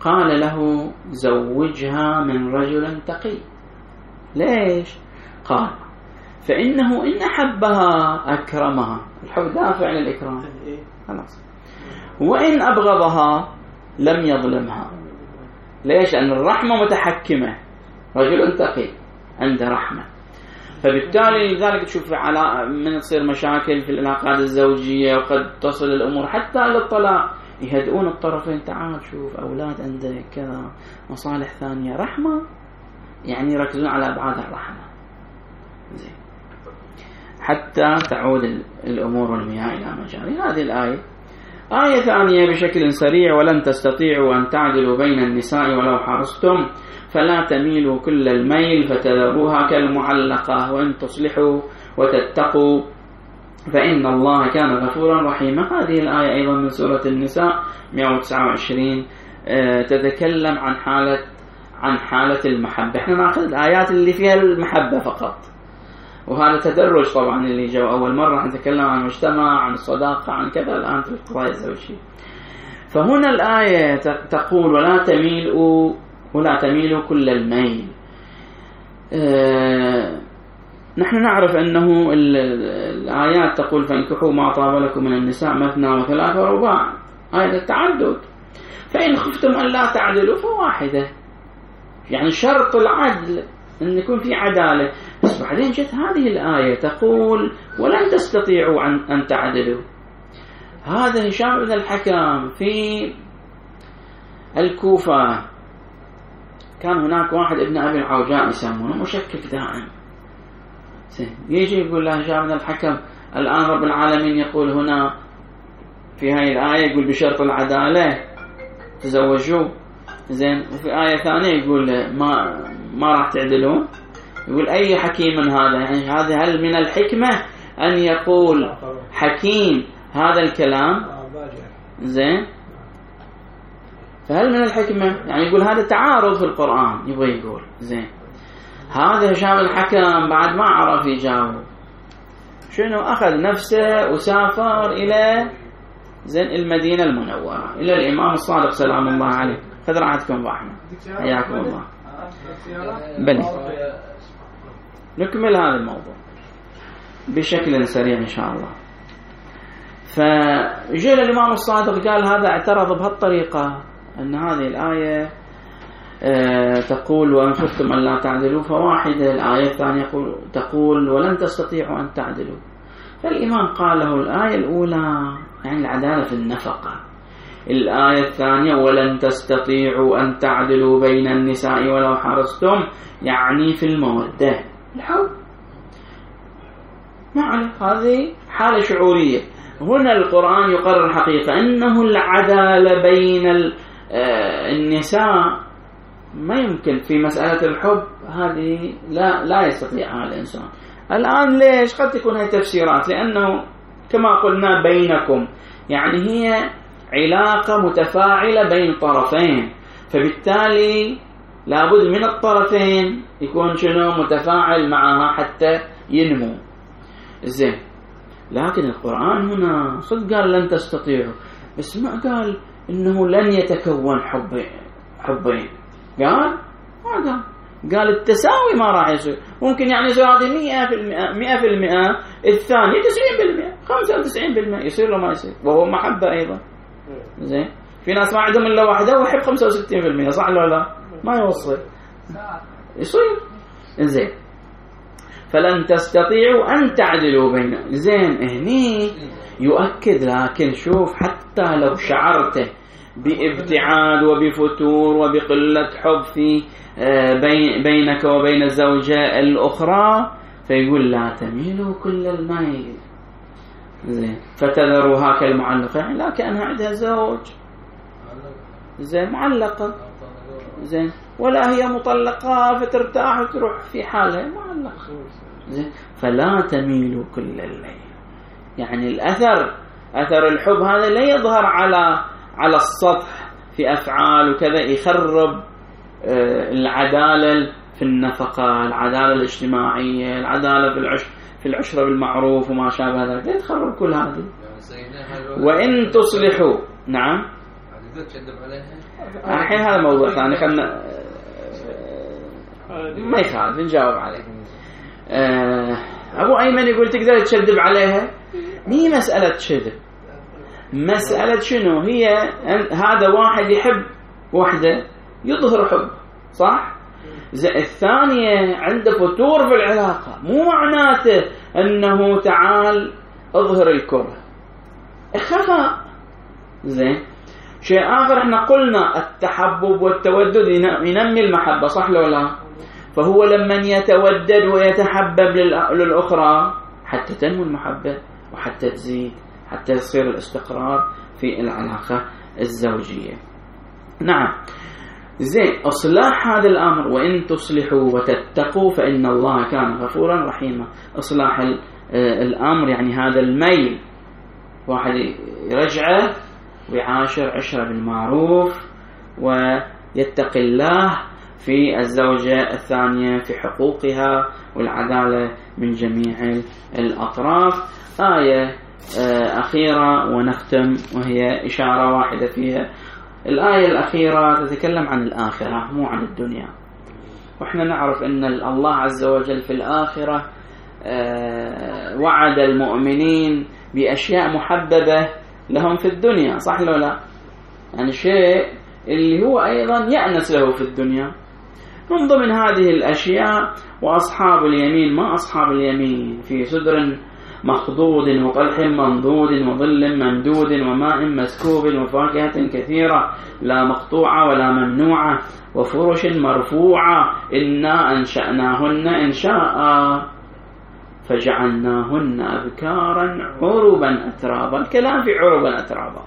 قال له زوجها من رجل تقي. ليش؟ قال فإنه إن أحبها أكرمها، الحب دافع للإكرام خلاص، وإن أبغضها لم يظلمها. ليش؟ لأن الرحمة متحكمة، رجل تقي عنده رحمة، فبالتالي لذلك تشوف على من تصير مشاكل في العلاقات الزوجية وقد تصل الأمور حتى للطلاق، يهدئون الطرفين، تعال شوف أولاد عندك كذا مصالح ثانية، رحمة، يعني يركزون على أبعاد الرحمة زين حتى تعود الأمور والمياه إلى مجاري. هذه الآية. آية ثانية بشكل سريع: ولن تستطيعوا أن تعدلوا بين النساء ولو حرصتم فلا تميلوا كل الميل فتذروها كالمعلقة وإن تصلحوا وتتقوا فإن الله كان غفورا رحيما. هذه الآية أيضا من سورة النساء مئة وتسعة وعشرين تتكلم عن حالة عن حالة المحبة. احنا نأخذ الآيات اللي فيها المحبة فقط، وهذا تدرج طبعا اللي جو أول مرة نتكلم عن المجتمع، عن الصداقة، عن كذا، الآن في القضايا الزوجية. فهنا الآية تقول ولا تميلوا ولا تميلوا كل الميل. اه نحن نعرف أنه الآيات تقول فانكحوا ما طاب لكم من النساء مثنى وثلاث ورباع، آية التعدد. فإن خفتم أن لا تعدلوا فواحدة، يعني شرط العدل أن يكون في عدالة. بس بعدين جت هذه الآية تقول ولن تستطيعوا أن تعدلوا. هذا هشام بن الحكم في الكوفة، كان هناك واحد ابن أبي العوجاء يسمونه مشكك دائم، يجي يقول له هشام بن الحكم الآن رب العالمين يقول هنا في هاي الآية يقول بشرط العدالة تزوجوا زين، وفي آية ثانية يقول ما ما راح تعدلون. يقول أي حكيم من هذا؟ يعني هذا هل من الحكمة أن يقول حكيم هذا الكلام؟ زين، فهل من الحكمة يعني يقول هذا تعارض في القرآن يبغى يقول زين. هذا هشام الحكم بعد ما عرف يجاوب، شنو أخذ نفسه وسافر إلى زين المدينة المنورة إلى الإمام الصادق سلام الله عليه. خذ راحتكم رحمة، حياكم الله. بل نكمل هذا الموضوع بشكل سريع إن شاء الله. فجاء الإمام الصادق قال هذا اعترض بهالطريقة أن هذه الآية أه تقول وإن خفتم أن لا تعدلوا فواحدة، الآية الثانية تقول ولن تستطيعوا أن تعدلوا. فالإمام قال له الآية الأولى يعني العدالة في النفقة، الآية الثانية ولن تستطيعوا أن تعدلوا بين النساء ولو حرصتم يعني في المودة الحب. ما عليك، هذه حالة شعورية. هنا القرآن يقرر حقيقة أنه العدالة بين النساء ما يمكن في مسألة الحب، هذه لا لا يستطيعها الإنسان الآن. ليش؟ قد تكون هي تفسيرات، لأنه كما قلنا بينكم يعني هي علاقة متفاعلة بين طرفين، فبالتالي لابد من الطرفين يكون شنو متفاعل معها حتى ينمو زين. لكن القرآن هنا صدق قال لن تستطيعوا، بس ما قال إنه لن يتكون حب حبين، قال ما قال قال التساوي ما راح يصير. ممكن يعني يصير هذه مئة في المئة مئة في المئة، الثانية تسعين بالمئة خمسة وتسعين بالمئة، يصير له ما يصير، وهو محبة أيضا زين. في ناس ما عندهم إلا واحدة ويحب خمسة وستين بالمئة، صح ولا لا؟ ما يوصل، يصير زين. فلن تستطيعوا أن تعدلوا بين زين. هني يؤكد، لكن شوف حتى لو شعرت بابتعاد وبفتور وبقلة حب في بينك وبين الزوجة الأخرى، فيقول لا تميلوا كل الميل زين فتذروها كالمعلقة، يعني لا كأنها عندها زوج زين معلقة زين، ولا هي مطلقة فترتاح وتروح في حالها معلقة زين. فلا تميلوا كل الليل، يعني الأثر أثر الحب هذا لا يظهر على على السطح في أفعال وكذا، يخرب العدالة في النفقة، العدالة الاجتماعية، العدالة في العشر في العشرة بالمعروف وما شابه ذلك، لا تخرب كل هذه. وإن تصلحوا نعم تقدر تشدب عليها الحين هذا موضوع ثاني خلنا ما يخالف نجاوب عليه. أبو أيمن يقول تقدر تشدب عليها، مي مسألة شدب، مسألة شنو هي؟ هذا واحد يحب وحده يظهر حب صح؟ الثانية عنده فتور في العلاقة، مو معناته أنه تعال اظهر الكره، خفاء. زين شيء آخر احنا قلنا التحبب والتودد ينمي المحبة صح لو لا؟ فهو لما يتودد ويتحبب للأخرى حتى تنمو المحبة وحتى تزيد، حتى يصير الاستقرار في العلاقة الزوجية. نعم زين إصلاح هذا الأمر، وإن تصلحوا وتتقوا فإن الله كان غفورا رحيما. إصلاح الأمر يعني هذا الميل، واحد يرجعه ويعاشر عشرة بالمعروف ويتقي الله في الزوجة الثانية في حقوقها والعدالة من جميع الأطراف. آية أخيرة ونختم، وهي إشارة واحدة فيها. الآية الأخيرة تتكلم عن الآخرة مو عن الدنيا، وإحنا نعرف أن الله عز وجل في الآخرة وعد المؤمنين بأشياء محببة لهم في الدنيا صح لو لا؟ يعني شيء اللي هو أيضا يأنس له في الدنيا. من ضمن هذه الأشياء وأصحاب اليمين ما أصحاب اليمين في سدر مخضود وطلح منضود وظل ممدود وماء مسكوب وفاكهة كثيرة لا مقطوعة ولا ممنوعة وفرش مرفوعة إنا أنشأناهن إنشاء فجعلناهن أبكارا عربا أترابا. الكلام في عربا أترابا،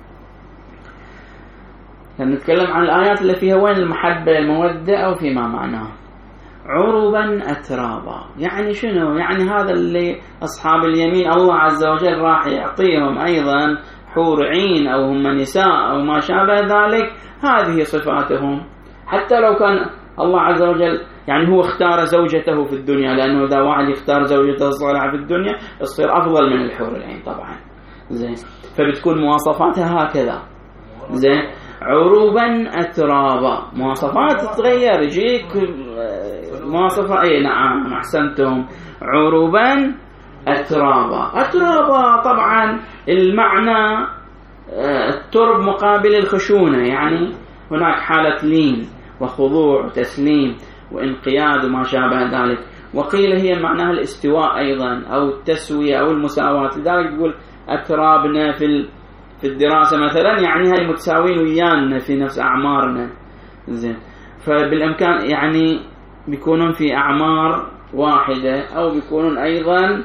نتكلم عن الآيات اللي فيها وين المحبة المودة أو فيما معناه. عربا أترابا يعني شنو؟ يعني هذا اللي أصحاب اليمين الله عز وجل راح يعطيهم أيضا حور عين أو هم نساء أو ما شابه ذلك، هذه صفاتهم. حتى لو كان الله عز وجل يعني هو اختار زوجته في الدنيا، لأنه إذا واحد يختار زوجته الصالحة في الدنيا يصير أفضل من الحور العين طبعا. زين فبتكون مواصفاتها هكذا. زين عروبا أترابا، مواصفات تتغير، يجيك مواصفة أي نعم أحسنتم. عروبا أترابا، أترابا طبعا المعنى الترب مقابل الخشونة، يعني هناك حالة لين وخضوع وتسليم وانقياد وما شابه ذلك. وقيل هي معناها الاستواء أيضا أو التسوية أو المساواة. لذلك يقول أترابنا في في الدراسة مثلا، يعني هاي متساوين ويانا في نفس أعمارنا. زين فبالإمكان يعني بيكونون في أعمار واحدة أو بيكونون أيضا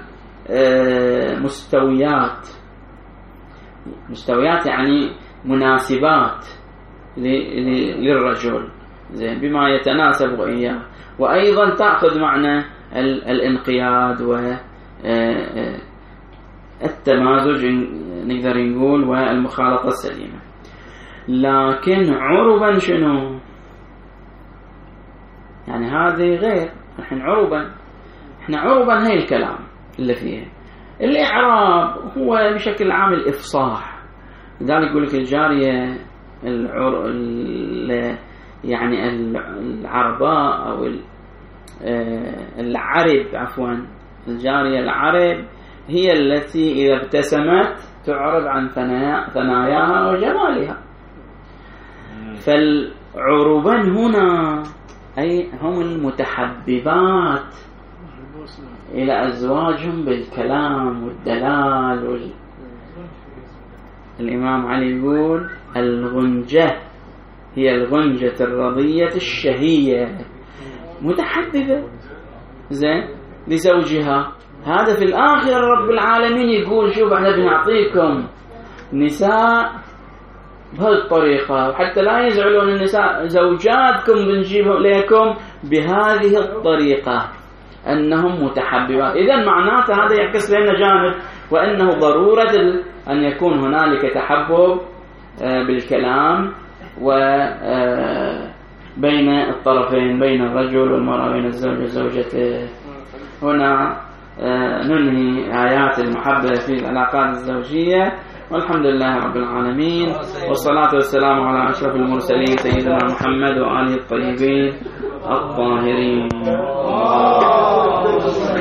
مستويات. مستويات يعني مناسبات للرجل زين بما يتناسب وإياه، وأيضا تأخذ معنى الانقياد والتمازج نقدر نقول والمخالطة السليمة. لكن عربا شنو؟ يعني هذه غير. نحن عربا احنا عربا هاي الكلام اللي فيه. الإعراب هو بشكل عام الإفصاح. لذلك يقول لك الجارية العر... يعني العرباء أو العرب عفوا الجارية العرب هي التي إذا ابتسمت تعرض عن ثناياها وجمالها. فالعربان هنا أي هم المتحببات إلى أزواجهم بالكلام والدلال وال... الإمام علي يقول الغنجة هي الغنجة الرضية الشهية، متحببة زين لزوجها. هذا في الآخر رب العالمين يقول شوف احنا بنعطيكم نساء بهالطريقة، وحتى لا يزعلون النساء زوجاتكم بنجيبهم لكم بهذه الطريقة أنهم متحببات. إذن معناته هذا يعكس لنا جانب، وأنه ضرورة أن يكون هنالك تحبب بالكلام وبين الطرفين، بين الرجل والمرأة، بين الزوج وزوجته. هنا ننهي آيات المحبة في العلاقات الزوجية. والحمد لله رب العالمين، والصلاة والسلام على أشرف المرسلين سيدنا محمد وآله الطيبين الطاهرين.